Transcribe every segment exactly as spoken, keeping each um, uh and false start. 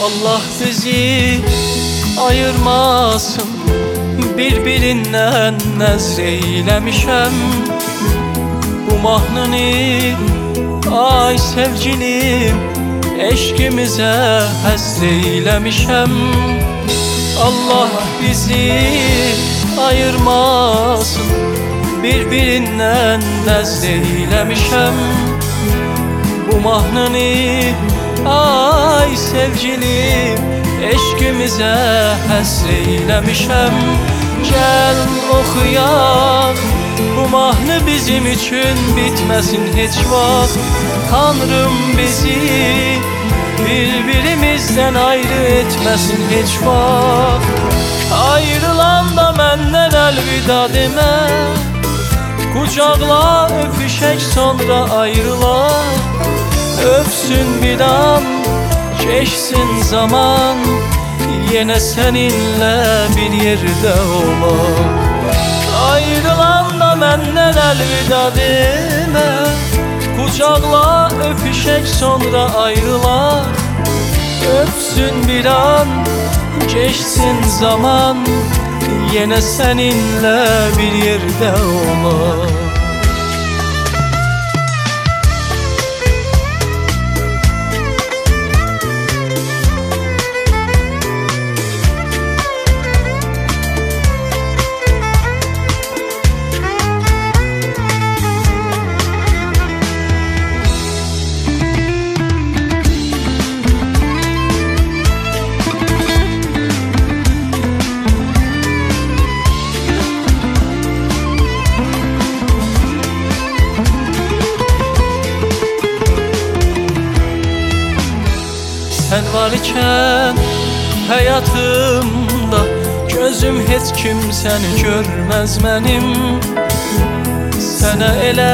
Allah bizi ayırmasın, bir-birindən nəzr eyləmişəm. Bu mahnını ay sevgilim, eşkimizə həsr eyləmişəm. Allah bizi ayırmasın, bir-birindən nəzr eyləmişəm. Bu mahnını ay sevgilim, eşkimizə həsr eyləmişəm. Gəl oxuyaq bu mahnı bizim üçün, bitməsin heç vaxt. Tanrım bizi bir-birimizdən ayrı etməsin heç vaxt. Ayrılanda məndən əlvida demə, qucaqla öpüşək sonra ayrılaq. Öpsün bir an, geçsin zaman, yenə səninlə bir yerdə olaq. Ayrılanda məndən əlvida demə, qucaqla öpüşək sonra ayrılaq. Öpsün bir an, geçsin zaman, yenə səninlə bir yerdə olaq. Sən varkən həyatımda, gözüm heç kimsəni görməz mənim. Sənə elə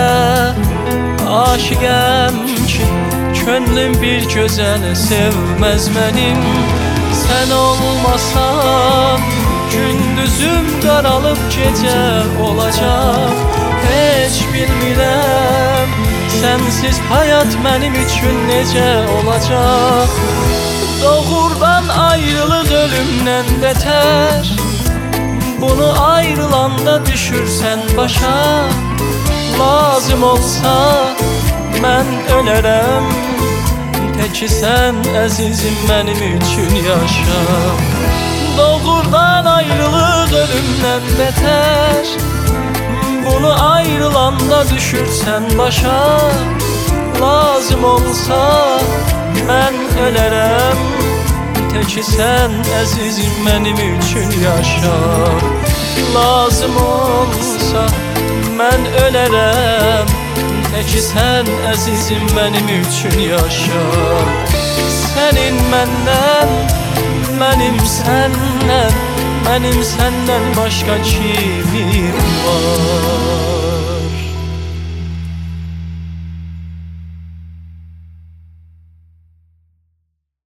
aşiqəm ki, könlüm bir gözəli sevməz mənim. Sən olmasan gündüzüm qaralıb gecə olacaq. Heç bilmirəm sənsiz həyat mənim üçün necə olacaq. Doğurdan ayrılıq ölümdən betər, bunu ayrılanda düşürsən başa. Lazım olsa mən ölərəm, təki sən əzizim mənim üçün yaşa. Doğurdan ayrılıq ölümdən betər, bunu ayrılanda düşürsən başa. Lazım olsa mən ölərəm, təki sən əzizim mənim üçün yaşa. Lazım olsa mən ölərəm, təki sən əzizim mənim üçün yaşa. Sənin məndən, mənim səndən, mənim səndən başqa kimim var?